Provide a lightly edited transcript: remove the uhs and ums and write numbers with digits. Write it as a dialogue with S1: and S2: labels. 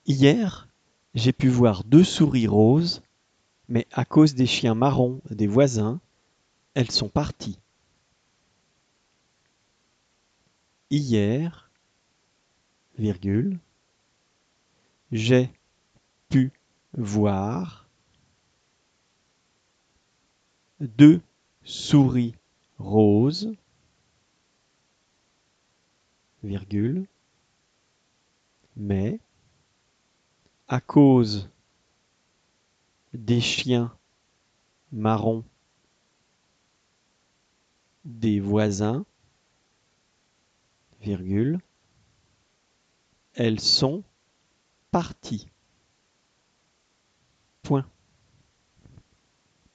S1: Hier, j'ai pu voir 2 souris roses, mais à cause des chiens marrons des voisins, elles sont parties. Hier, virgule, j'ai pu voir 2 souris roses, virgule, mais à cause des chiens marrons des voisins, virgule, elles sont parties. Point.